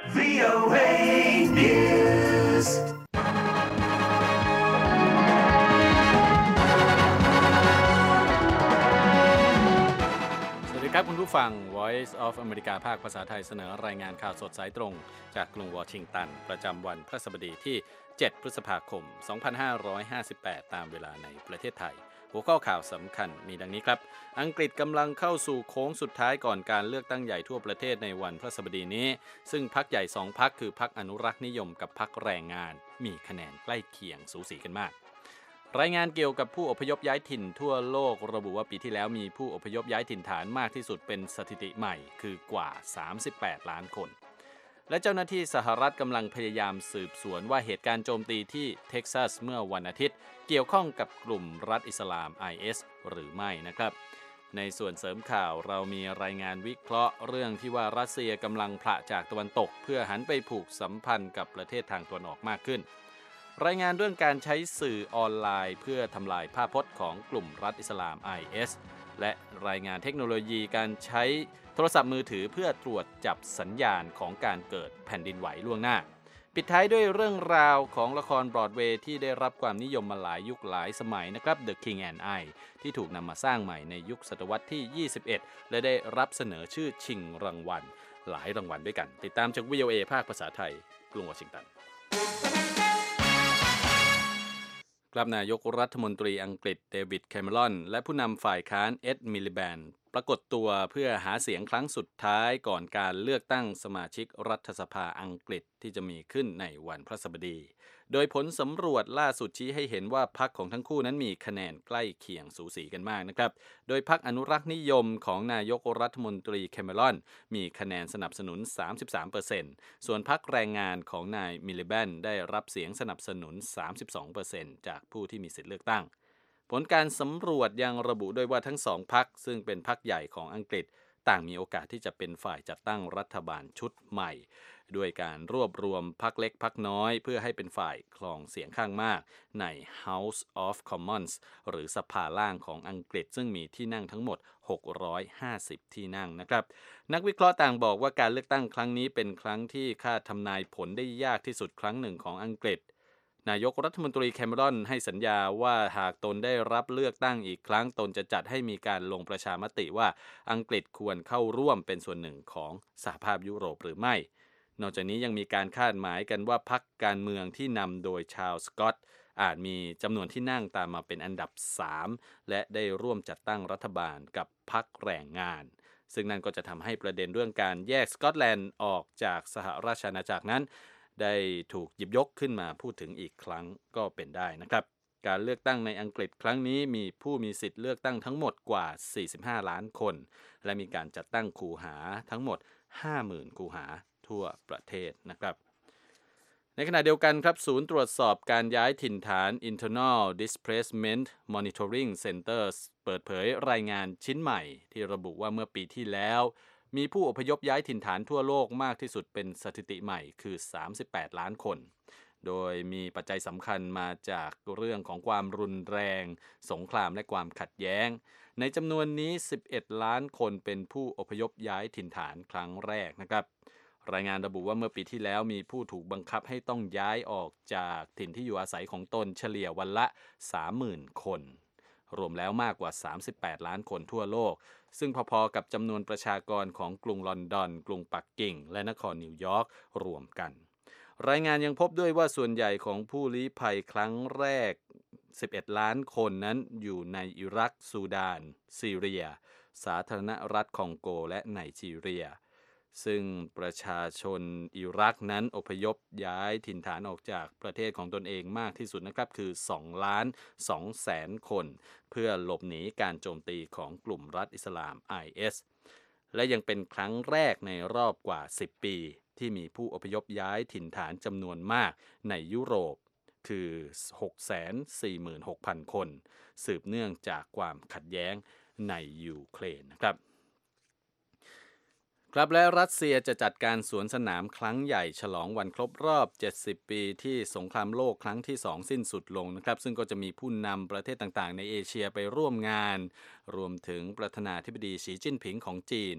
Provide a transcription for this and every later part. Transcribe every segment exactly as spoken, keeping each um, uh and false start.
วี โอ เอ Newsสวัสดีครับคุณผู้ฟัง Voice of America ภาคภาษาไทยเสนอรายงานข่าวสดสายตรงจากกรุงวอชิงตันประจำวันพฤหัสบดีที่เจ็ดพฤษภาคมสองพันห้าร้อยห้าสิบแปดตามเวลาในประเทศไทยหัวข้อข่าวสำคัญมีดังนี้ครับอังกฤษกำลังเข้าสู่โค้งสุดท้ายก่อนการเลือกตั้งใหญ่ทั่วประเทศในวันพฤหัสบดีนี้ซึ่งพรรคใหญ่สองพรรคคือพรรคอนุรักษ์นิยมกับพรรคแรงงานมีคะแนนใกล้เคียงสูสีกันมากรายงานเกี่ยวกับผู้อพยพย้ายถิ่นทั่วโลกระบุว่าปีที่แล้วมีผู้อพยพย้ายถิ่นฐานมากที่สุดเป็นสถิติใหม่คือกว่าสามสิบแปดล้านคนและเจ้าหน้าที่สหรัฐกำลังพยายามสืบสวนว่าเหตุการณ์โจมตีที่เท็กซัสเมื่อวันอาทิตย์เกี่ยวข้องกับกลุ่มรัฐอิสลาม ไอ เอส หรือไม่นะครับในส่วนเสริมข่าวเรามีรายงานวิเคราะห์เรื่องที่ว่ารัสเซียกำลังผละจากตะวันตกเพื่อหันไปผูกสัมพันธ์กับประเทศทางตะวันออกมากขึ้นรายงานเรื่องการใช้สื่อออนไลน์เพื่อทำลายภาพพจน์ของกลุ่มรัฐอิสลาม ไอ เอส และรายงานเทคโนโลยีการใช้โทรศัพท์มือถือเพื่อตรวจจับสัญญาณของการเกิดแผ่นดินไหวล่วงหน้าปิดท้ายด้วยเรื่องราวของละครบรอดเวย์ที่ได้รับความนิยมมาหลายยุคหลายสมัยนะครับ The King and I ที่ถูกนำมาสร้างใหม่ในยุคศตวรรษที่ยี่สิบเอ็ดและได้รับเสนอชื่อชิงรางวัลหลายรางวัลด้วยกันติดตามจาก วี โอ เอ ภาคภาษาไทยกรุงวอชิงตันครับนายกรัฐมนตรีอังกฤษเดวิดแคมเมรอนและผู้นำฝ่ายค้านเอ็ดมิลลิแบนปรากฏตัวเพื่อหาเสียงครั้งสุดท้ายก่อนการเลือกตั้งสมาชิกรัฐสภาอังกฤษที่จะมีขึ้นในวันพฤหัสบดีโดยผลสำรวจล่าสุดชี้ให้เห็นว่าพรรคของทั้งคู่นั้นมีคะแนนใกล้เคียงสูสีกันมากนะครับโดยพรรคอนุรักษ์นิยมของนายกรัฐมนตรีแคมเมรอนมีคะแนนสนับสนุน สามสิบสามเปอร์เซ็นต์ ส่วนพรรคแรงงานของนายมิลลิแบนได้รับเสียงสนับสนุน สามสิบสองเปอร์เซ็นต์ จากผู้ที่มีสิทธิเลือกตั้งผลการสำรวจยังระบุด้วยว่าทั้งสองพรรคซึ่งเป็นพรรคใหญ่ของอังกฤษต่างมีโอกาสที่จะเป็นฝ่ายจัดตั้งรัฐบาลชุดใหม่ด้วยการรวบรวมพรรคเล็กพรรคน้อยเพื่อให้เป็นฝ่ายครองเสียงข้างมากใน House of Commons หรือสภาล่างของอังกฤษซึ่งมีที่นั่งทั้งหมดหกร้อยห้าสิบที่นั่งนะครับนักวิเคราะห์ต่างบอกว่าการเลือกตั้งครั้งนี้เป็นครั้งที่คาดทำนายผลได้ยากที่สุดครั้งหนึ่งของอังกฤษนายกรัฐมนตรีแคมเมรอนให้สัญญาว่าหากตนได้รับเลือกตั้งอีกครั้งตนจะจัดให้มีการลงประชามติว่าอังกฤษควรเข้าร่วมเป็นส่วนหนึ่งของสหภาพยุโรปหรือไม่นอกจากนี้ยังมีการคาดหมายกันว่าพรรคการเมืองที่นำโดยชาวสกอตอาจมีจำนวนที่นั่งตามมาเป็นอันดับสามและได้ร่วมจัดตั้งรัฐบาลกับพรรคแรงงานซึ่งนั่นก็จะทำให้ประเด็นเรื่องการแยกสกอตแลนด์ออกจากสหราชอาณาจักรนั้นได้ถูกหยิบยกขึ้นมาพูดถึงอีกครั้งก็เป็นได้นะครับการเลือกตั้งในอังกฤษครั้งนี้มีผู้มีสิทธิ์เลือกตั้งทั้งหมดกว่าสี่สิบห้าล้านคนและมีการจัดตั้งคูหาทั้งหมด ห้าหมื่น คูหาทั่วประเทศนะครับในขณะเดียวกันครับศูนย์ตรวจสอบการย้ายถิ่นฐาน Internal Displacement Monitoring Centers เปิดเผยรายงานชิ้นใหม่ที่ระบุว่าเมื่อปีที่แล้วมีผู้อพยพย้ายถิ่นฐานทั่วโลกมากที่สุดเป็นสถิติใหม่คือสามสิบแปดล้านคนโดยมีปัจจัยสำคัญมาจากเรื่องของความรุนแรงสงครามและความขัดแย้งในจำนวนนี้สิบเอ็ดล้านคนเป็นผู้อพยพย้ายถิ่นฐานครั้งแรกนะครับรายงานระบุว่าเมื่อปีที่แล้วมีผู้ถูกบังคับให้ต้องย้ายออกจากถิ่นที่อยู่อาศัยของตนเฉลี่ยวันละ สามหมื่น คนรวมแล้วมากกว่าสามสิบแปดล้านคนทั่วโลกซึ่งพอๆกับจำนวนประชากรของกรุงลอนดอนกรุงปักกิ่งและนครนิวยอร์กรวมกันรายงานยังพบด้วยว่าส่วนใหญ่ของผู้ลี้ภัยครั้งแรกสิบเอ็ดล้านคนนั้นอยู่ในอิรักซูดานซีเรียสาธารณรัฐคองโกและไนจีเรียซึ่งประชาชนอิรักนั้นอพยพย้ายถิ่นฐานออกจากประเทศของตนเองมากที่สุดนะครับคือสองล้านสองแสนคนเพื่อหลบหนีการโจมตีของกลุ่มรัฐอิสลาม ไอ เอส และยังเป็นครั้งแรกในรอบกว่าสิบปีที่มีผู้อพยพย้ายถิ่นฐานจำนวนมากในยุโรปคือ หกแสนสี่หมื่นหกพัน คนสืบเนื่องจากความขัดแย้งในยูเครนนะครับ ครับและรัสเซียจะจัดการสวนสนามครั้งใหญ่ฉลองวันครบรอบเจ็ดสิบปีที่สงครามโลกครั้งที่สองสิ้นสุดลงนะครับซึ่งก็จะมีผู้นำประเทศต่างๆในเอเชียไปร่วมงานรวมถึงประธานาธิบดีสีจิ้นผิงของจีน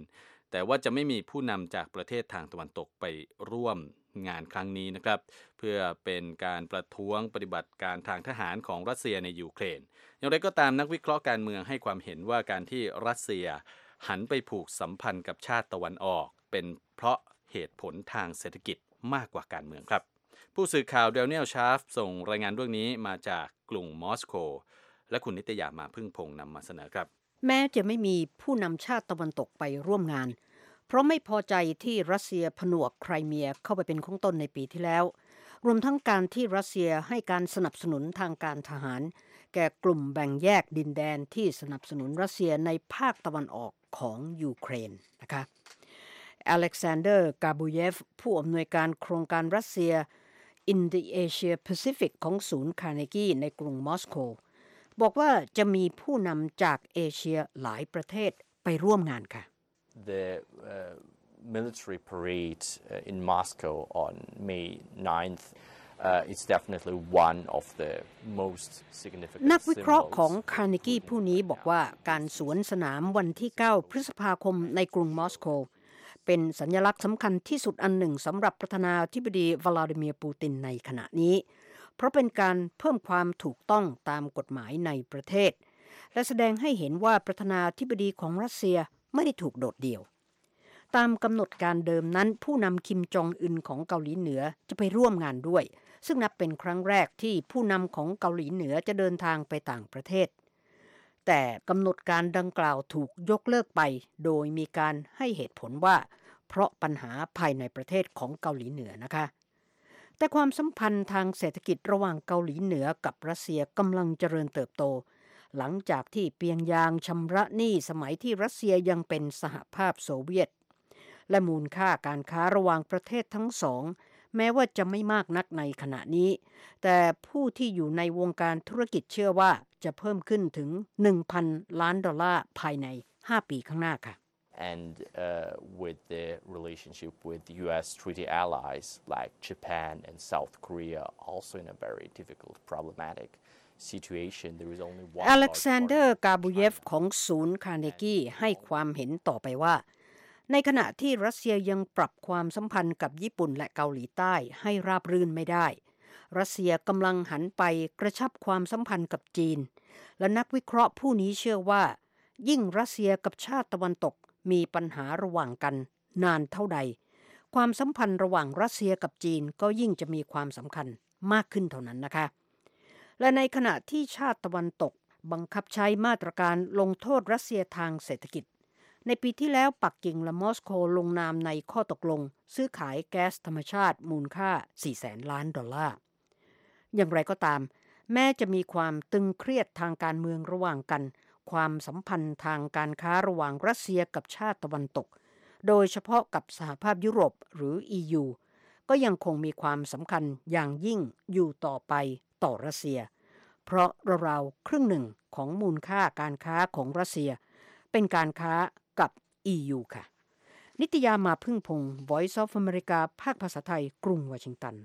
แต่ว่าจะไม่มีผู้นำจากประเทศทางตะวันตกไปร่วมงานครั้งนี้นะครับเพื่อเป็นการประท้วงปฏิบัติการทางทหารของรัสเซียในยูเครนอย่างไรก็ตามนักวิเคราะห์การเมืองให้ความเห็นว่าการที่รัสเซียหันไปผูกสัมพันธ์กับชาติตะวันออกเป็นเพราะเหตุผลทางเศรษฐกิจมากกว่าการเมืองครับผู้สื่อข่าวเดลเนียลชาฟส่งรายงานเรื่องนี้มาจากกรุงมอสโกและคุณนิตยามาพึ่งพงษ์นำมาเสนอครับแม้จะไม่มีผู้นำชาติตะวันตกไปร่วมงานเพราะไม่พอใจที่รัสเซียผนวกไครเมียเข้าไปเป็นของตนในปีที่แล้วรวมทั้งการที่รัสเซียให้การสนับสนุนทางการทหารแก่กลุ่มแบ่งแยกดินแดนที่สนับสนุนรัสเซียในภาคตะวันออกของยูเครนนะคะอเล็กซานเดอร์กาบูเยฟผู้อำนวยการโครงการรัสเซีย In the Asia Pacific ของศูนย์คาร์เนกีในกรุงมอสโกบอกว่าจะมีผู้นำจากเอเชียหลายประเทศไปร่วมงานค่ะ The uh, military parade uh, in Moscow on May ninth uh, is definitely one of the most significant นักวิเคราะห์ของ symbols คาร์เนกีผู้นี้บอกว่าการสวนสนามวันที่เก้าพฤษภาคมในกรุงมอสโกเป็นสัญลักษณ์สำคัญที่สุดอันหนึ่งสำหรับประธานาธิบดีวลาดิเมียร์ปูตินในขณะนี้เพราะเป็นการเพิ่มความถูกต้องตามกฎหมายในประเทศและแสดงให้เห็นว่าประธานาธิบดีของรัสเซียไม่ได้ถูกโดดเดี่ยวตามกำหนดการเดิมนั้นผู้นำคิมจองอึนของเกาหลีเหนือจะไปร่วมงานด้วยซึ่งนับเป็นครั้งแรกที่ผู้นำของเกาหลีเหนือจะเดินทางไปต่างประเทศแต่กำหนดการดังกล่าวถูกยกเลิกไปโดยมีการให้เหตุผลว่าเพราะปัญหาภายในประเทศของเกาหลีเหนือนะคะแต่ความสัมพันธ์ทางเศรษฐกิจระหว่างเกาหลีเหนือกับรัสเซียกำลังเจริญเติบโตหลังจากที่เปียงยางชำระหนี้สมัยที่รัสเซียยังเป็นสหภาพโซเวียตและมูลค่าการค้าระหว่างประเทศทั้งสองแม้ว่าจะไม่มากนักในขณะนี้แต่ผู้ที่อยู่ในวงการธุรกิจเชื่อว่าจะเพิ่มขึ้นถึง หนึ่งพัน ล้านดอลลาร์ภายในห้าปีข้างหน้าค่ะ and uh, with the relationship with U S treaty allies like Japan and South Korea also in a very difficult problematic situation there is only one อเล็กซานเดอร์กาบูเยฟของศูนย์คาร์เนกีให้ความเห็นต่อไปว่าในขณะที่รัสเซียยังปรับความสัมพันธ์กับญี่ปุ่นและเกาหลีใต้ให้ราบรื่นไม่ได้รัสเซียกำลังหันไปกระชับความสัมพันธ์กับจีนและนักวิเคราะห์ผู้นี้เชื่อว่ายิ่งรัสเซียกับชาติตะวันตกมีปัญหาระหว่างกันนานเท่าใดความสัมพันธ์ระหว่างรัสเซียกับจีนก็ยิ่งจะมีความสำคัญมากขึ้นเท่านั้นนะคะและในขณะที่ชาติตะวันตกบังคับใช้มาตรการลงโทษรัสเซียทางเศรษฐกิจในปีที่แล้วปักกิ่งและมอสโกลงนามในข้อตกลงซื้อขายแก๊สธรรมชาติมูลค่า สี่แสน ล้านดอลลาร์อย่างไรก็ตามแม้จะมีความตึงเครียดทางการเมืองระหว่างกันความสัมพันธ์ทางการค้าระหว่างรัสเซียกับชาติตะวันตกโดยเฉพาะกับสหภาพยุโรปหรือ อี ยู ก็ยังคงมีความสำคัญอย่างยิ่งอยู่ต่อไปต่อรัสเซียเพราะราวๆครึ่งหนึ่งของมูลค่าการค้าของรัสเซียเป็นการค้ากับ อี ยู ค่ะนิตยามาพึ่งพงศ์ Voice of America ภาคภาษาไทยกรุงวอชิงตัน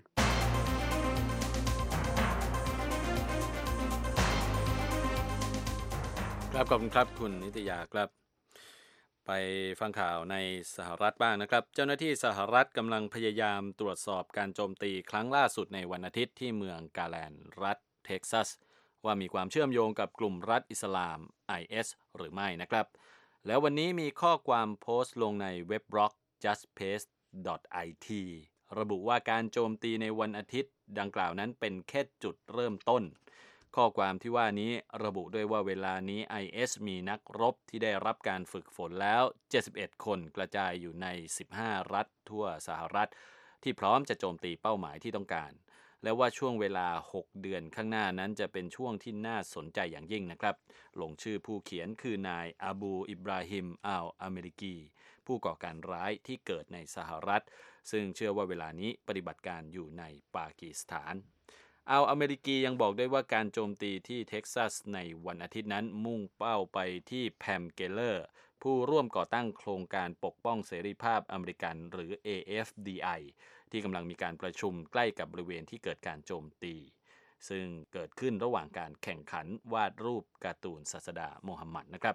ครับขอบคุณครับคุณนิตยาครับไปฟังข่าวในสหรัฐบ้างนะครับเจ้าหน้าที่สหรัฐกำลังพยายามตรวจสอบการโจมตีครั้งล่าสุดในวันอาทิตย์ที่เมืองกาแลนด์รัฐเท็กซัสว่ามีความเชื่อมโยงกับกลุ่มรัฐอิสลาม ไอ เอส หรือไม่นะครับแล้ววันนี้มีข้อความโพสต์ลงในเว็บบล็อก จัสต์เพจ ดอท ไอ ที ระบุว่าการโจมตีในวันอาทิตย์ดังกล่าวนั้นเป็นแค่จุดเริ่มต้นข้อความที่ว่านี้ระบุด้วยว่าเวลานี้ ไอ เอส มีนักรบที่ได้รับการฝึกฝนแล้วเจ็ดสิบเอ็ดคนกระจายอยู่ในสิบห้ารัฐทั่วสหรัฐที่พร้อมจะโจมตีเป้าหมายที่ต้องการและว่าช่วงเวลาหกเดือนข้างหน้านั้นจะเป็นช่วงที่น่าสนใจอย่างยิ่งนะครับลงชื่อผู้เขียนคือนายอาบูอิบราฮิมอัลอเมริกีผู้ก่อการร้ายที่เกิดในสหรัฐซึ่งเชื่อว่าเวลานี้ปฏิบัติการอยู่ในปากีสถานอัลอเมริกียังบอกด้วยว่าการโจมตีที่เท็กซัสในวันอาทิตย์นั้นมุ่งเป้าไปที่แพมเกเลอร์ผู้ร่วมก่อตั้งโครงการปกป้องเสรีภาพอเมริกันหรือ เอ เอฟ ดี ไอ ที่กำลังมีการประชุมใกล้กับบริเวณที่เกิดการโจมตีซึ่งเกิดขึ้นระหว่างการแข่งขันวาดรูปการ์ตูนศาสดาโมฮัมหมัดนะครับ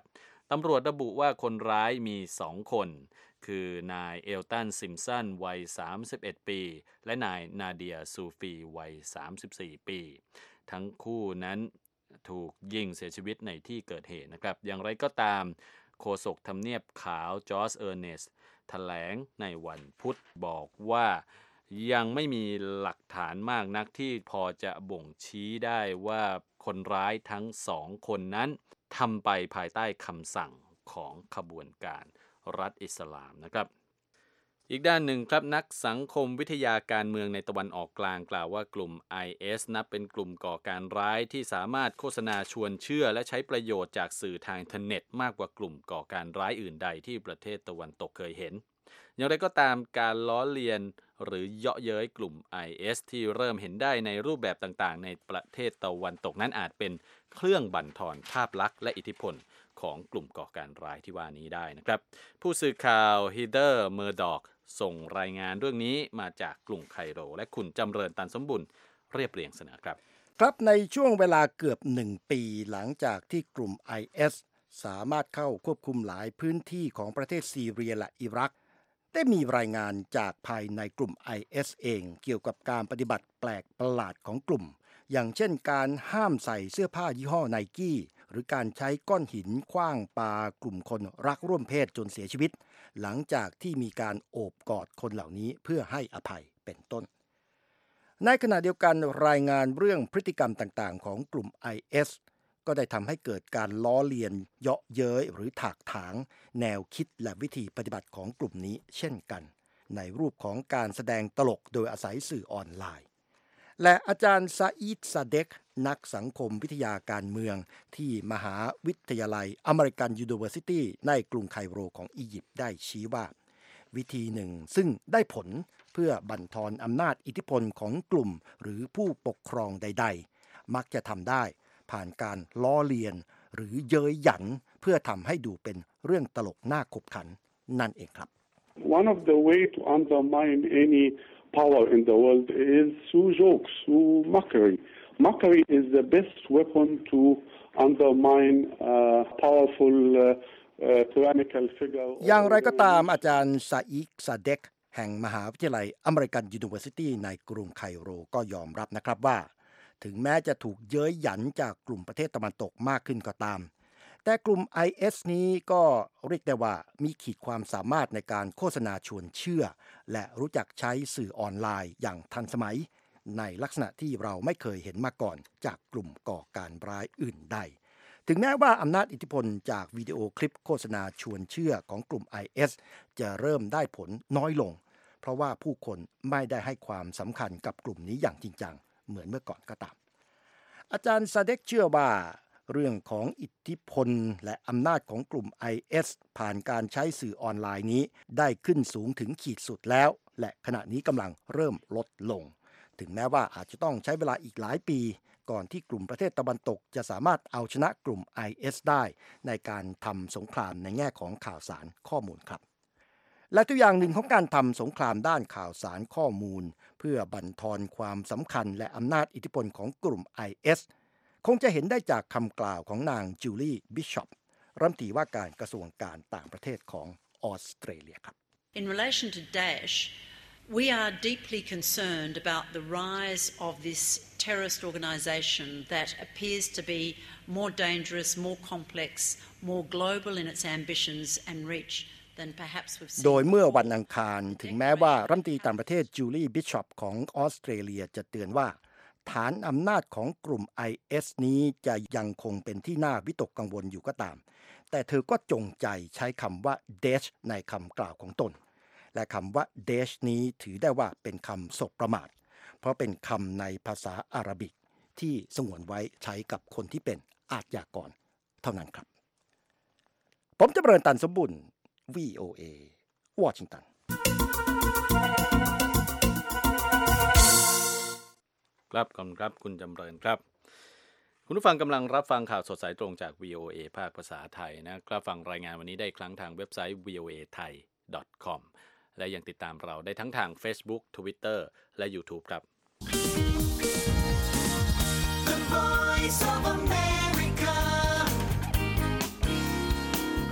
ตำรวจระบุว่าคนร้ายมีสองคนคือนายเอลตันซิมสันวัยสามสิบเอ็ดปีและนายนาเดียซูฟีวัยสามสิบสี่ปีทั้งคู่นั้นถูกยิงเสียชีวิตในที่เกิดเหตุนะครับอย่างไรก็ตามโฆษกทำเนียบขาวจอร์จเออร์เนสต์แถลงในวันพุธบอกว่ายังไม่มีหลักฐานมากนักที่พอจะบ่งชี้ได้ว่าคนร้ายทั้งสองคนนั้นทำไปภายใต้คำสั่งของขบวนการรัฐอิสลามนะครับอีกด้านหนึ่งครับนักสังคมวิทยาการเมืองในตะวันออกกลางกล่าวว่ากลุ่ม ไอ เอส นับเป็นกลุ่มก่อการร้ายที่สามารถโฆษณาชวนเชื่อและใช้ประโยชน์จากสื่อทางอินเทอร์เน็ตมากกว่ากลุ่มก่อการร้ายอื่นใดที่ประเทศตะวันตกเคยเห็นอย่างไรก็ตามการล้อเลียนหรือเยาะเย้ยกลุ่ม ไอ เอส ที่เริ่มเห็นได้ในรูปแบบต่างๆในประเทศตะวันตกนั้นอาจเป็นเครื่องบั่นทอนภาพลักษณ์และอิทธิพลของกลุ่มก่อการร้ายที่ว่านี้ได้นะครับผู้สื่อข่าวฮีเดอร์เมอร์ดอกส่งรายงานเรื่องนี้มาจากกรุงไคโรและคุณจำเริญตันสมบุญเรียบเรียงเสนอครับครับในช่วงเวลาเกือบหนึ่งปีหลังจากที่กลุ่ม ไอ เอส สามารถเข้าควบคุมหลายพื้นที่ของประเทศซีเรียและอิรักได้มีรายงานจากภายในกลุ่ม ไอ เอส เองเกี่ยวกับการปฏิบัติแปลกประหลาดของกลุ่มอย่างเช่นการห้ามใส่เสื้อผ้ายี่ห้อไนกี้หรือการใช้ก้อนหินขว้างปากลุ่มคนรักร่วมเพศจนเสียชีวิตหลังจากที่มีการโอบกอดคนเหล่านี้เพื่อให้อภัยเป็นต้นในขณะเดียวกันรายงานเรื่องพฤติกรรมต่างๆของกลุ่ม ไอ เอส ก็ได้ทำให้เกิดการล้อเลียนเยาะเย้ยหรือถากถางแนวคิดและวิธีปฏิบัติของกลุ่มนี้เช่นกันในรูปของการแสดงตลกโดยอาศัยสื่อออนไลน์และอาจารย์ซาอีดซาเดกนักสังคมวิทยาการเมืองที่มหาวิทยาลัยอเมริกันยูนิเวอร์ซิตี้ในกรุงไคโรของอียิปต์ได้ชี้ว่าวิธีหนึ่งซึ่งได้ผลเพื่อบั่นทอนอำนาจอิทธิพลของกลุ่มหรือผู้ปกครองใดๆมักจะทำได้ผ่านการล้อเลียนหรือเย้ยหยันเพื่อทำให้ดูเป็นเรื่องตลกน่าขบขันนั่นเองครับ One of the way to undermine any power in the world is through jokes, through mockery. Mockery is the best weapon to undermine a powerful uh, uh, tyrannical figure. อย่างไรก็ตามอาจารย์ซาอิกซาเดกแห่งมหาวิทยาลัยอเมริกันยูนิเวอร์ซิตี้ในกรุงไคโรก็ยอมรับนะครับว่าถึงแม้จะถูกเย้ยหยันจากกลุ่มประเทศตะวันตกมากขึ้นก็ตามแต่กลุ่ม ไอ เอส นี้ก็เรียกได้ว่ามีขีดความสามารถในการโฆษณาชวนเชื่อและรู้จักใช้สื่อออนไลน์อย่างทันสมัยในลักษณะที่เราไม่เคยเห็นมาก่อนจากกลุ่มก่อการร้ายอื่นใดถึงแม้ว่าอำนาจอิทธิพลจากวิดีโอคลิปโฆษณาชวนเชื่อของกลุ่ม ไอ เอส จะเริ่มได้ผลน้อยลงเพราะว่าผู้คนไม่ได้ให้ความสำคัญกับกลุ่มนี้อย่างจริงจังเหมือนเมื่อก่อนก็ตามอาจารย์ซาเดกเชื่อว่าเรื่องของอิทธิพลและอำนาจของกลุ่ม ไอ เอส ผ่านการใช้สื่อออนไลน์นี้ได้ขึ้นสูงถึงขีดสุดแล้วและขณะนี้กำลังเริ่มลดลงถึงแม้ว่าอาจจะต้องใช้เวลาอีกหลายปีก่อนที่กลุ่มประเทศตะวันตกจะสามารถเอาชนะกลุ่ม ไอ เอส ได้ในการทำสงครามในแง่ของข่าวสารข้อมูลครับและตัวอย่างหนึ่งของการทำสงครามด้านข่าวสารข้อมูลเพื่อบั่นทอนความสำคัญและอำนาจอิทธิพลของกลุ่ม ไอ เอส คงจะเห็นได้จากคำกล่าวของนางจูลี่บิชอปรัฐมนตรีว่าการกระทรวงการต่างประเทศของออสเตรเลียครับ In relation to Daesh, we are deeply concerned about the rise of this terrorist organisation that appears to be more dangerous, more complex, more global in its ambitions and reach than perhaps we've seen. โดยเมื่อวันอังคารถึงแม้ว่ารัฐมนตรีต่างประเทศจูลี่บิชอปของออสเตรเลียจะเตือนว่าฐานอำนาจของกลุ่ม ไอ เอส นี้จะยังคงเป็นที่น่าวิตกกังวลอยู่ก็ตามแต่เธอก็จงใจใช้คำว่า Daesh ในคำกล่าวของตนและคำว่า Daesh นี้ถือได้ว่าเป็นคำสบประมาทเพราะเป็นคำในภาษาอาหรับิกที่สงวนไว้ใช้กับคนที่เป็นอาชญากรเท่านั้นครับผมจำเริญตันสมบุญ วี โอ เอ วอชิงตันครับขอบคุณครับคุณจำเริญครับคุณผู้ฟังกำลังรับฟังข่าวสดสายตรงจาก วี โอ เอ ภาคภาษาไทยนะครับฟังรายงานวันนี้ได้ครั้งทางเว็บไซต์ วี โอ เอ ไทย ดอท คอม และยังติดตามเราได้ทั้งทาง Facebook Twitter และ YouTube ครับ The Voice of America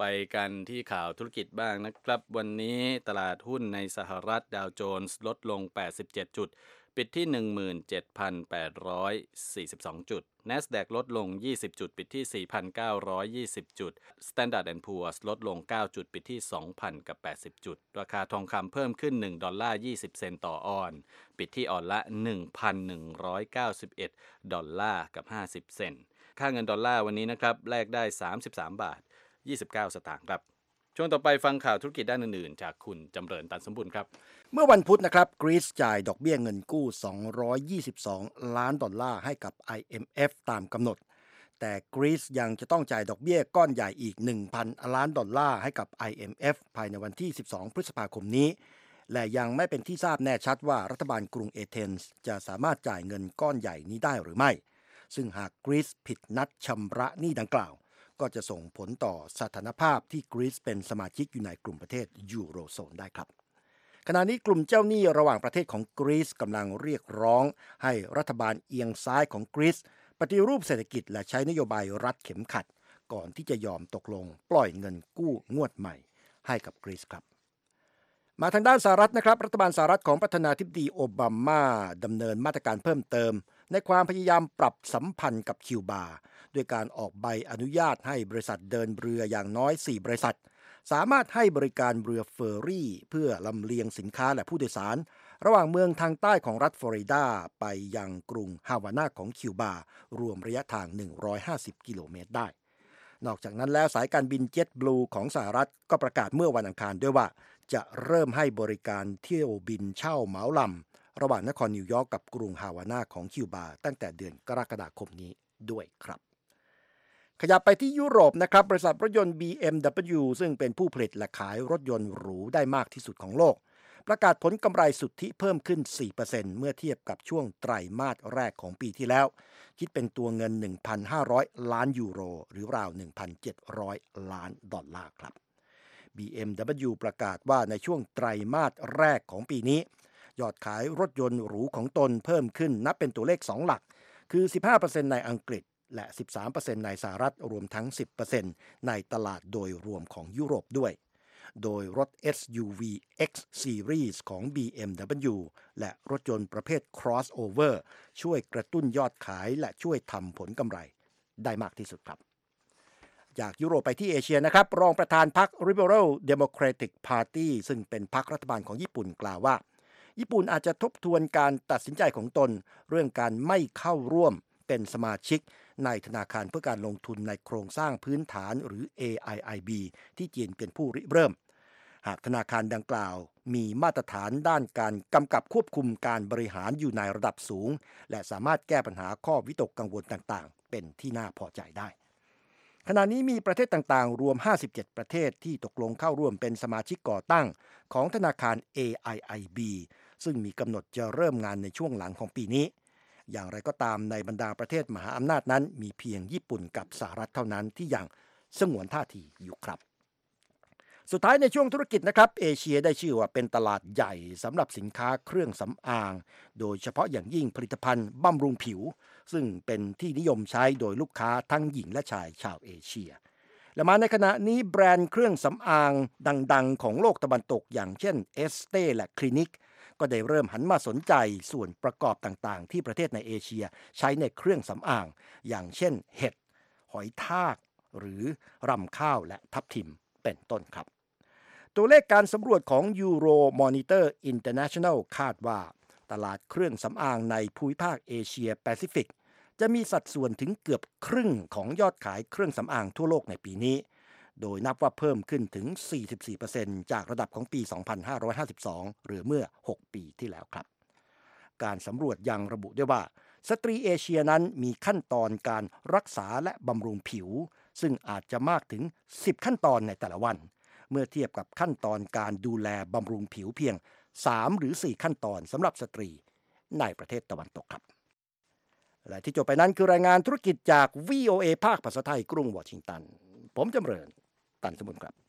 ไปกันที่ข่าวธุรกิจบ้างนะครับวันนี้ตลาดหุ้นในสหรัฐดาวโจนส์ลดลงแปดสิบเจ็ดจุดปิดที่ หนึ่งหมื่นเจ็ดพันแปดร้อยสี่สิบสอง จุด NASDAQ ลดลงยี่สิบจุดปิดที่ สี่พันเก้าร้อยยี่สิบ จุด Standard แอนด์ Poor's ลดลงเก้าจุดปิดที่ สองพันแปดสิบ จุดราคาทองคำเพิ่มขึ้นหนึ่งดอลลาร์ยี่สิบเซนต์ต่อออนซ์ปิดที่ออนละ หนึ่งพันหนึ่งร้อยเก้าสิบเอ็ด ดอลลาร์กับห้าสิบเซนต์ค่าเงินดอลลาร์วันนี้นะครับแลกได้สามสิบสามบาทยี่สิบเก้าสตางค์ครับช่วงต่อไปฟังข่าวธุรกิจด้านอื่นๆจากคุณจำเริญตันสมบูรณ์ครับเมื่อวันพุธนะครับกรีซจ่ายดอกเบี้ยเงินกู้สองร้อยยี่สิบสองล้านดอลลาร์ให้กับ ไอ เอ็ม เอฟ ตามกำหนดแต่กรีซยังจะต้องจ่ายดอกเบี้ยก้อนใหญ่อีก หนึ่งพัน ล้านดอลลาร์ให้กับ ไอ เอ็ม เอฟ ภายในวันที่สิบสองพฤษภาคมนี้และยังไม่เป็นที่ทราบแน่ชัดว่ารัฐบาลกรุงเอเธนส์จะสามารถจ่ายเงินก้อนใหญ่นี้ได้หรือไม่ซึ่งหากกรีซผิดนัดชำระหนี้ดังกล่าวก็จะส่งผลต่อสถานภาพที่กรีซเป็นสมาชิกอยู่ในกลุ่มประเทศยูโรโซนได้ครับขณะนี้กลุ่มเจ้าหนี้ระหว่างประเทศของกรีซกำลังเรียกร้องให้รัฐบาลเอียงซ้ายของกรีซปฏิรูปเศรษฐกิจและใช้นโยบายรัดเข็มขัดก่อนที่จะยอมตกลงปล่อยเงินกู้งวดใหม่ให้กับกรีซครับมาทางด้านสหรัฐนะครับรัฐบาลสหรัฐของประธานาธิบดีโอบามาดำเนินมาตรการเพิ่มเติมในความพยายามปรับสัมพันธ์กับคิวบาด้วยการออกใบอนุญาตให้บริษัทเดินเรืออย่างน้อยสี่บริษัทสามารถให้บริการเรือเฟอร์รี่เพื่อลำเลียงสินค้าและผู้โดยสารระหว่างเมืองทางใต้ของรัฐฟลอริดาไปยังกรุงฮาวานาของคิวบารวมระยะทางหนึ่งร้อยห้าสิบกิโลเมตรได้นอกจากนั้นแล้วสายการบินเจ็ตบลูของสหรัฐก็ประกาศเมื่อวันอังคารด้วยว่าจะเริ่มให้บริการเที่ยวบินเช่าเหมาลำระหว่างนครนิวยอร์กกับกรุงฮาวานาของคิวบาตั้งแต่เดือนกรกฎาคมนี้ด้วยครับขยับไปที่ยุโรปนะครับบริษัทรถยนต์ บี เอ็ม ดับเบิลยู ซึ่งเป็นผู้ผลิตและขายรถยนต์หรูได้มากที่สุดของโลกประกาศผลกำไรสุทธิเพิ่มขึ้น สี่เปอร์เซ็นต์ เมื่อเทียบกับช่วงไตรมาสแรกของปีที่แล้วคิดเป็นตัวเงิน หนึ่งพันห้าร้อย ล้านยูโรหรือราว หนึ่งพันเจ็ดร้อย ล้านดอลลาร์ครับ บี เอ็ม ดับเบิลยู ประกาศว่าในช่วงไตรมาสแรกของปีนี้ยอดขายรถยนต์หรูของตนเพิ่มขึ้นนับเป็นตัวเลขสองหลักคือ สิบห้าเปอร์เซ็นต์ ในอังกฤษและ สิบสามเปอร์เซ็นต์ ในสหรัฐรวมทั้ง สิบเปอร์เซ็นต์ ในตลาดโดยรวมของยุโรปด้วยโดยรถ เอส ยู วี X Series ของ บี เอ็ม ดับเบิลยู และรถยนต์ประเภท Crossover ช่วยกระตุ้นยอดขายและช่วยทำผลกำไรได้มากที่สุดครับจากยุโรปไปที่เอเชียนะครับรองประธานพรรค Liberal Democratic Party ซึ่งเป็นพรรครัฐบาลของญี่ปุ่นกล่าวว่าญี่ปุ่นอาจจะทบทวนการตัดสินใจของตนเรื่องการไม่เข้าร่วมเป็นสมาชิกในธนาคารเพื่อการลงทุนในโครงสร้างพื้นฐานหรือ เอ ไอ ไอ บี ที่จีนเป็นผู้ริเริ่มหากธนาคารดังกล่าวมีมาตรฐานด้านการกำกับควบคุมการบริหารอยู่ในระดับสูงและสามารถแก้ปัญหาข้อวิตกกังวลต่างๆเป็นที่น่าพอใจได้ขณะนี้มีประเทศต่างๆรวมห้าสิบเจ็ดประเทศที่ตกลงเข้าร่วมเป็นสมาชิกก่อตั้งของธนาคาร เอ ไอ ไอ บี ซึ่งมีกำหนดจะเริ่มงานในช่วงหลังของปีนี้อย่างไรก็ตามในบรรดาประเทศมหาอำนาจนั้นมีเพียงญี่ปุ่นกับสหรัฐเท่านั้นที่ยังสงวนท่าทีอยู่ครับสุดท้ายในช่วงธุรกิจนะครับเอเชียได้ชื่อว่าเป็นตลาดใหญ่สำหรับสินค้าเครื่องสำอางโดยเฉพาะอย่างยิ่งผลิตภัณฑ์บำรุงผิวซึ่งเป็นที่นิยมใช้โดยลูกค้าทั้งหญิงและชายชาวเอเชียและมาในขณะนี้แบรนด์เครื่องสำอางดังๆของโลกตะวันตกอย่างเช่นเอสเต้และคลินิกก็ได้เริ่มหันมาสนใจส่วนประกอบต่างๆที่ประเทศในเอเชียใช้ในเครื่องสำอางอย่างเช่นเห็ดหอยทากหรือรำข้าวและทับทิมเป็นต้นครับตัวเลขการสำรวจของ Euro Monitor International คาดว่าตลาดเครื่องสำอางในภูมิภาคเอเชียแปซิฟิกจะมีสัดส่วนถึงเกือบครึ่งของยอดขายเครื่องสำอางทั่วโลกในปีนี้โดยนับว่าเพิ่มขึ้นถึง สี่สิบสี่เปอร์เซ็นต์ จากระดับของปี สองพันห้าร้อยห้าสิบสอง หรือเมื่อ หก ปีที่แล้วครับการสำรวจยังระบุด้วยว่าสตรีเอเชียนั้นมีขั้นตอนการรักษาและบำรุงผิวซึ่งอาจจะมากถึง สิบ ขั้นตอนในแต่ละวันเมื่อเทียบกับขั้นตอนการดูแลบำรุงผิวเพียง สาม หรือ สี่ ขั้นตอนสำหรับสตรีในประเทศตะวันตกครับและที่จบไปนั้นคือรายงานธุรกิจจาก วี โอ เอ ภาคภาษาไทยกรุงวอชิงตันผมจำเริญตันสมุนครับ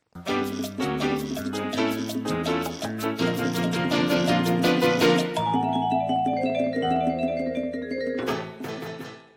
ข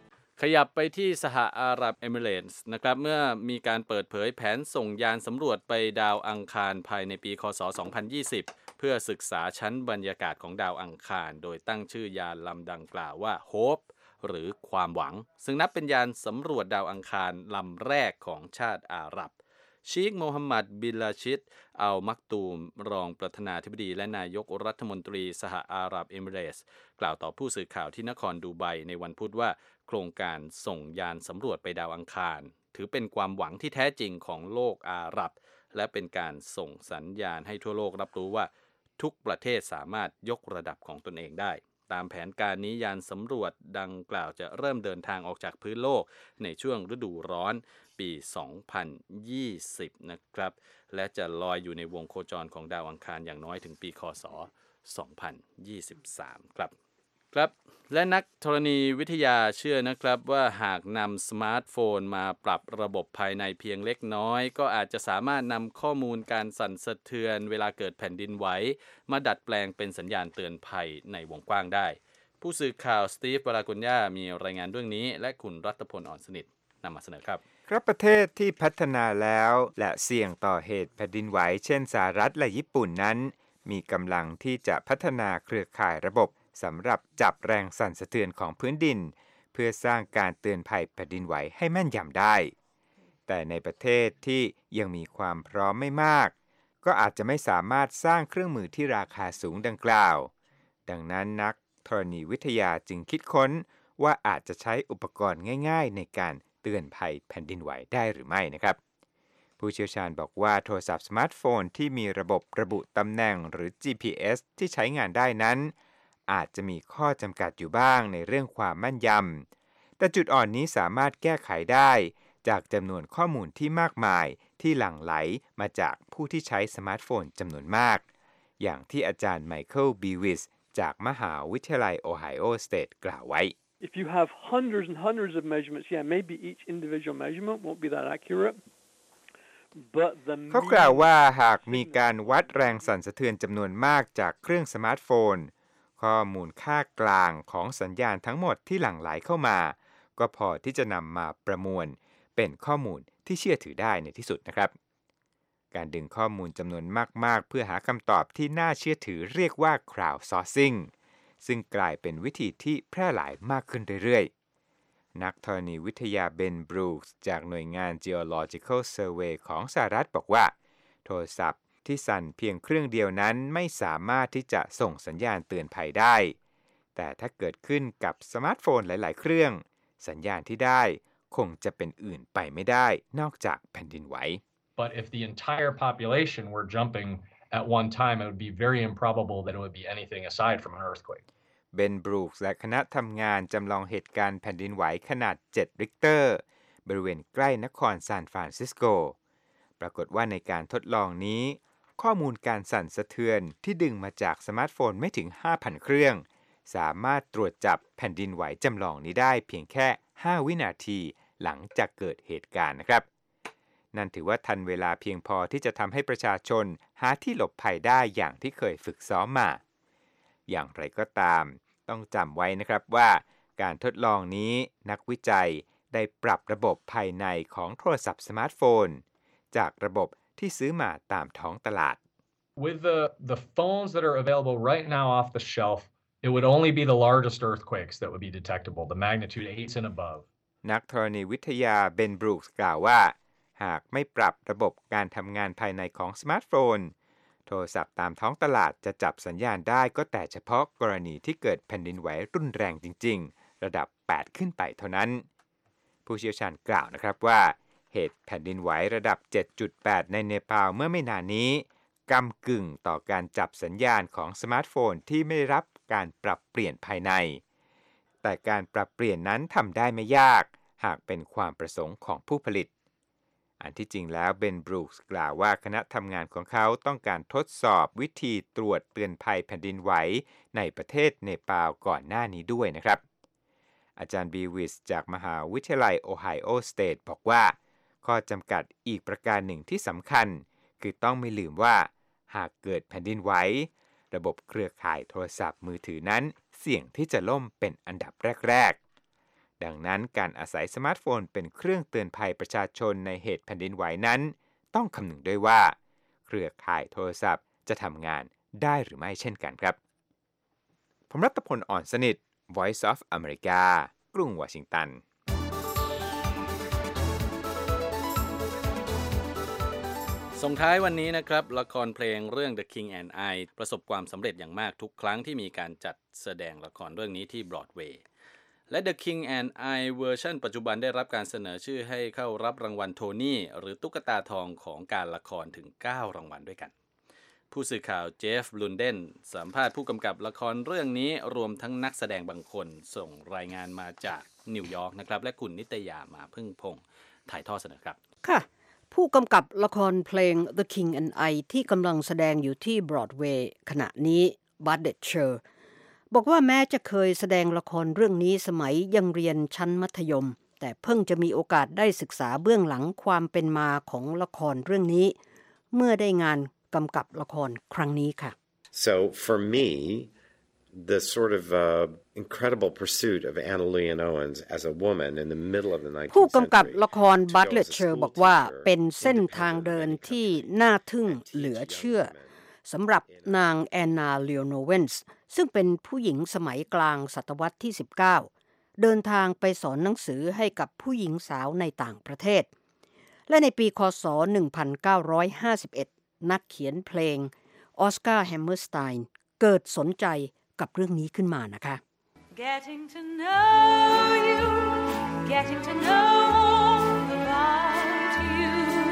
ยับไปที่สหอาหรับเอมิเรตส์นะครับเมื่อมีการเปิดเผยแผนส่งยานสำรวจไปดาวอังคารภายในปีคศสองพันยี่สิบเพื่อศึกษาชั้นบรรยากาศของดาวอังคารโดยตั้งชื่อยานลำดังกล่าวว่า Hope หรือความหวังซึ่งนับเป็นยานสำรวจดาวอังคารลำแรกของชาติอาหรับชีคโมฮัมหมัดบินลาชิดอัลมักตูมรองประธานาธิบดีและนายกรัฐมนตรีสหอาหรับเอมิเรตส์กล่าวต่อผู้สื่อข่าวที่นครดูไบในวันพุธว่าโครงการส่งยานสำรวจไปดาวอังคารถือเป็นความหวังที่แท้จริงของโลกอาหรับและเป็นการส่งสัญญาณให้ทั่วโลกรับรู้ว่าทุกประเทศสามารถยกระดับของตนเองได้ตามแผนการนี้ยานสำรวจดังกล่าวจะเริ่มเดินทางออกจากพื้นโลกในช่วงฤดูร้อนปีสองพันยี่สิบนะครับและจะลอยอยู่ในวงโคจรของดาวอังคารอย่างน้อยถึงปีคศสองพันยี่สิบสามครับครับและนักธรณีวิทยาเชื่อนะครับว่าหากนำสมาร์ทโฟนมาปรับระบบภายในเพียงเล็กน้อยก็อาจจะสามารถนำข้อมูลการสั่นสะเทือนเวลาเกิดแผ่นดินไหวมาดัดแปลงเป็นสัญญาณเตือนภัยในวงกว้างได้ผู้สื่อข่าวสตีฟ บารากุญญามีรายงานเรื่องนี้และคุณรัตพล อ่อนสนิทนำมาเสนอครับครับประเทศที่พัฒนาแล้วและเสี่ยงต่อเหตุแผ่นดินไหวเช่นสหรัฐและญี่ปุ่นนั้นมีกำลังที่จะพัฒนาเครือข่ายระบบสำหรับจับแรงสั่นสะเทือนของพื้นดินเพื่อสร้างการเตือนภัยแผ่นดินไหวให้แม่นยำได้แต่ในประเทศที่ยังมีความพร้อมไม่มากก็อาจจะไม่สามารถสร้างเครื่องมือที่ราคาสูงดังกล่าวดังนั้นนักธรณีวิทยาจึงคิดค้นว่าอาจจะใช้อุปกรณ์ง่ายๆในการเตือนภัยแผ่นดินไหวได้หรือไม่นะครับผู้เชี่ยวชาญบอกว่าโทรศัพท์สมาร์ทโฟนที่มีระบบระบุตำแหน่งหรือ จี พี เอส ที่ใช้งานได้นั้นอาจจะมีข้อจำกัดอยู่บ้างในเรื่องความแม่นยำแต่จุดอ่อนนี้สามารถแก้ไขได้จากจำนวนข้อมูลที่มากมายที่หลั่งไหลมาจากผู้ที่ใช้สมาร์ทโฟนจำนวนมากอย่างที่อาจารย์ไมเคิลบีวิสจากมหาวิทยาลัยโอไฮโอสเตทกล่าวไว้ If you have hundreds and hundreds of measurements, yeah, maybe each individual measurement won't be that accurate. But the เขากล่าวว่าหากมีการวัดแรงสั่นสะเทือนจำนวนมากจากเครื่องสมาร์ทโฟนข้อมูลค่ากลางของสัญญาณทั้งหมดที่หลั่งไหลเข้ามาก็พอที่จะนำมาประมวลเป็นข้อมูลที่เชื่อถือได้ในที่สุดนะครับการดึงข้อมูลจำนวนมากๆเพื่อหาคำตอบที่น่าเชื่อถือเรียกว่า crowdsourcing ซึ่งกลายเป็นวิธีที่แพร่หลายมากขึ้นเรื่อยๆนักธรณีวิทยาเบนบรูคส์จากหน่วยงาน Geological Survey ของสหรัฐบอกว่าโทรศัพท์ที่สั่นเพียงเครื่องเดียวนั้นไม่สามารถที่จะส่งสัญญาณเตือนภัยได้แต่ถ้าเกิดขึ้นกับสมาร์ทโฟนหลายๆเครื่องสัญญาณที่ได้คงจะเป็นอื่นไปไม่ได้นอกจากแผ่นดินไหว But if the entire population were jumping at one time, it would be very improbable that it would be anything aside from an earthquake. เบนบรูคส์และคณะทำงานจำลองเหตุการณ์แผ่นดินไหวขนาดเจ็ดริกเตอร์บริเวณใกล้นครซานฟรานซิสโกปรากฏว่าในการทดลองนี้ข้อมูลการสั่นสะเทือนที่ดึงมาจากสมาร์ทโฟนไม่ถึง ห้าพัน เครื่องสามารถตรวจจับแผ่นดินไหวจำลองนี้ได้เพียงแค่ห้าวินาทีหลังจากเกิดเหตุการณ์นะครับนั่นถือว่าทันเวลาเพียงพอที่จะทำให้ประชาชนหาที่หลบภัยได้อย่างที่เคยฝึกซ้อมมาอย่างไรก็ตามต้องจำไว้นะครับว่าการทดลองนี้นักวิจัยได้ปรับระบบภายในของโทรศัพท์สมาร์ทโฟนจากระบบที่ซื้อมาตามท้องตลาด With the the phones that are available right now off the shelf, it would only be the largest earthquakes that would be detectable, the magnitude eights and above. นักธรณีวิทยาเบนบรูคส์กล่าวว่าหากไม่ปรับระบบการทำงานภายในของสมาร์ทโฟนโทรศัพท์ตามท้องตลาดจะจับสัญญาณได้ก็แต่เฉพาะกรณีที่เกิดแผ่นดินไหวรุนแรงจริงๆระดับแปดขึ้นไปเท่านั้นผู้เชี่ยวชาญกล่าวนะครับว่าเหตุแผ่นดินไหวระดับ เจ็ดจุดแปด ในเนปาลเมื่อไม่นานนี้ก้ำกึ่งต่อการจับสัญญาณของสมาร์ทโฟนที่ไม่ได้รับการปรับเปลี่ยนภายในแต่การปรับเปลี่ยนนั้นทำได้ไม่ยากหากเป็นความประสงค์ของผู้ผลิตอันที่จริงแล้วเบนบรูคส์กล่าวว่าคณะทำงานของเขาต้องการทดสอบวิธีตรวจเตือนภัยแผ่นดินไหวในประเทศเนปาลก่อนหน้านี้ด้วยนะครับอาจารย์บีวิสจากมหาวิทยาลัยโอไฮโอสเตทบอกว่าข้อจำกัดอีกประการหนึ่งที่สำคัญคือต้องไม่ลืมว่าหากเกิดแผ่นดินไหวระบบเครือข่ายโทรศัพท์มือถือนั้นเสี่ยงที่จะล่มเป็นอันดับแรกๆดังนั้นการอาศัยสมาร์ทโฟนเป็นเครื่องเตือนภัยประชาชนในเหตุแผ่นดินไหวนั้นต้องคำนึงด้วยว่าเครือข่ายโทรศัพท์จะทำงานได้หรือไม่เช่นกันครับผมรัตพล อ่อนสนิท Voice of America กรุงวอชิงตันส่งท้ายวันนี้นะครับละครเพลงเรื่อง The King and I ประสบความสำเร็จอย่างมากทุกครั้งที่มีการจัดแสดงละครเรื่องนี้ที่บรอดเวย์และ The King and I เวอร์ชันปัจจุบันได้รับการเสนอชื่อให้เข้ารับรางวัลโทนี่หรือตุ๊กตาทองของการละครถึงเก้ารางวัลด้วยกันผู้สื่อข่าวเจฟบลูนเดนสัมภาษณ์ผู้กำกับละครเรื่องนี้รวมทั้งนักแสดงบางคนส่งรายงานมาจากนิวยอร์กนะครับและคุณนิตยามาพึ่งพงษ์ถ่ายทอดเสนอครับค่ะผู้กำกับละครเพลง The King and I ที่กำลังแสดงอยู่ที่บรอดเวย์ขณะนี้บัดเดตเชอร์บอกว่าแม้จะเคยแสดงละครเรื่องนี้สมัยยังเรียนชั้นมัธยมแต่เพิ่งจะมีโอกาสได้ศึกษาเบื้องหลังความเป็นมาของละครเรื่องนี้เมื่อได้งานกำกับละครครั้งนี้ค่ะ So for me the sort of uh, incredible pursuit of Anna Leon Owens as a woman in the middle of the nineteenth century ผู้กำกับละครบัตเลตเชอร์บอกว่าเป็นเส้นทางเดินที่น่าทึ่งเหลือเชื่อสำหรับนางแอนนาเลโอนเวนส์ซึ่งเป็นผู้หญิงสมัยกลางศตวรรษที่สิบเก้าเดินทางไปสอนหนังสือให้กับผู้หญิงสาวในต่างประเทศและในปีค.ศ. หนึ่งพันเก้าร้อยห้าสิบเอ็ดนักเขียนเพลงออสการ์แฮมเมอร์สไตน์เกิดสนใจกับเรื่องนี้ขึ้นมานะคะ Getting to know you Getting to know about you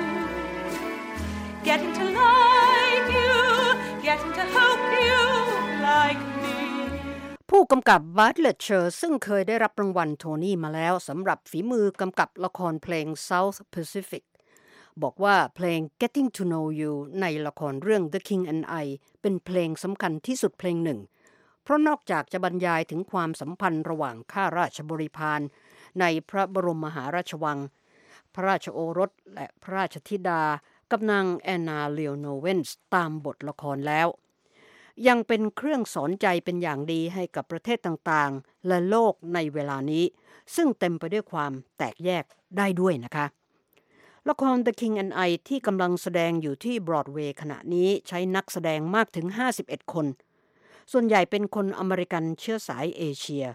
Getting to like you Getting to hope you like me ผู้กำกับบัตเลตเชอร์ซึ่งเคยได้รับรางวัลโทนี่มาแล้วสำหรับฝีมือกำกับละครเพลง South Pacific บอกว่าเพลง Getting to Know You ในละครเรื่อง The King and I เป็นเพลงสำคัญที่สุดเพลงหนึ่งเพราะนอกจากจะบรรยายถึงความสัมพันธ์ระหว่างข้าราชบริพารในพระบรมมหาราชวังพระราชโอรสและพระราชธิดากับนางแอนนาเลโอนเวนส์ตามบทละครแล้วยังเป็นเครื่องสอนใจเป็นอย่างดีให้กับประเทศต่างๆและโลกในเวลานี้ซึ่งเต็มไปด้วยความแตกแยกได้ด้วยนะคะละคร The King and I ที่กำลังแสดงอยู่ที่บรอดเวย์ขณะนี้ใช้นักแสดงมากถึงห้าสิบเอ็ดคนส่วนใหญ่เป็นคนอเมริกันเชื้อสายเอเชีย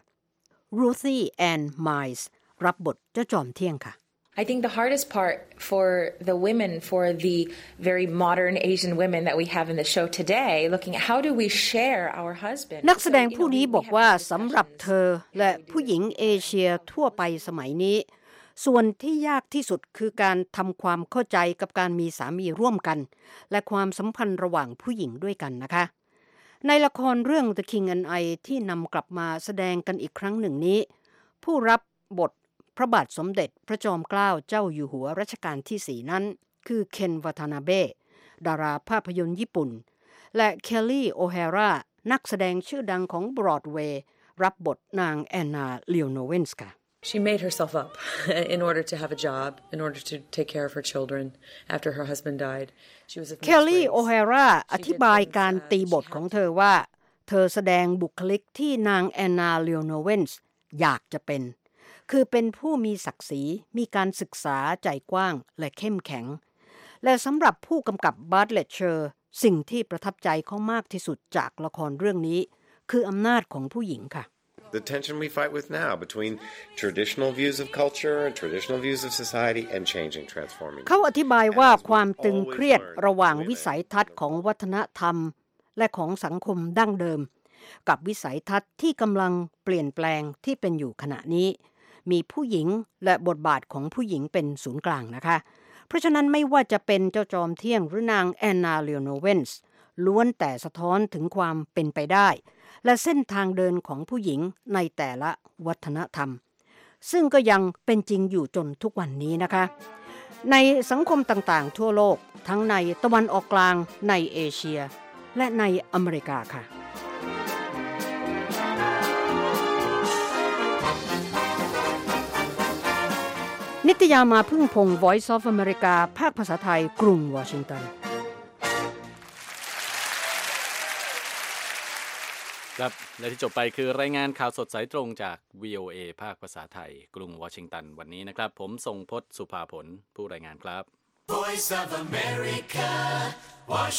Ruthie Ann Miles รับบทเจ้าจอมเที่ยงค่ะ I think the hardest part for the women, for the very modern Asian women that we have in the show today, looking at how do we share our husband. นักแสดงผู้นี้บอกว่าสำหรับเธอและผู้หญิงเอเชียทั่วไปสมัยนี้ส่วนที่ยากที่สุดคือการทำความเข้าใจกับการมีสามีร่วมกันและความสัมพันธ์ระหว่างผู้หญิงด้วยกันนะคะในละครเรื่อง The King and I ที่นำกลับมาแสดงกันอีกครั้งหนึ่งนี้ผู้รับบทพระบาทสมเด็จพระจอมเกล้าเจ้าอยู่หัวรัชกาลที่สี่นั้นคือเคนวาทานาเบะดาราภาพยนตร์ญี่ปุ่นและเคลลี่โอแฮรานักแสดงชื่อดังของบรอดเวย์รับบทนางแอนนาเลโอนเวนส์ค่ะ She made herself up in order to have a job, in order to take care of her children after her husband died. She was a Kelly O'Hara อธิบายการตีบทของเธอว่าเธอแสดงบุคลิกที่นางแอนนาเลโอนเวนส์อยากจะเป็นคือเป็นผู้มีศักดิ์ศรีมีการศึกษาใจกว้างและเข้มแข็งและสำหรับผู้กำกับบัตเลตเชอร์สิ่งที่ประทับใจเขามากที่สุดจากละครเรื่องนี้คืออำนาจของผู้หญิงค่ะ The tension we fight with now between traditional views of culture and traditional views of society and changing, transforming. เขาอธิบายว่าความตึงเครียดระหว่างวิสัยทัศน์ของวัฒนธรรมและของสังคมดั้งเดิมกับวิสัยทัศน์ที่กำลังเปลี่ยนแปลงที่เป็นอยู่ขณะนี้มีผู้หญิงและบทบาทของผู้หญิงเป็นศูนย์กลางนะคะเพราะฉะนั้นไม่ว่าจะเป็นเจ้าจอมเที่ยงหรือนางแอนนาเลโอนเวนส์ล้วนแต่สะท้อนถึงความเป็นไปได้และเส้นทางเดินของผู้หญิงในแต่ละวัฒนธรรมซึ่งก็ยังเป็นจริงอยู่จนทุกวันนี้นะคะในสังคมต่างๆทั่วโลกทั้งในตะวันออกกลางในเอเชียและในอเมริกาค่ะนิตยามาพึ่งพงษ์ Voice of America ภาคภาษาไทยกรุงวอชิงตันครับและที่จบไปคือรายงานข่าวสดสายตรงจาก วี โอ เอ ภาคภาษาไทยกรุงวอชิงตันวันนี้นะครับผมทรงพจน์สุภาผลผู้รายงานครับ Voice of America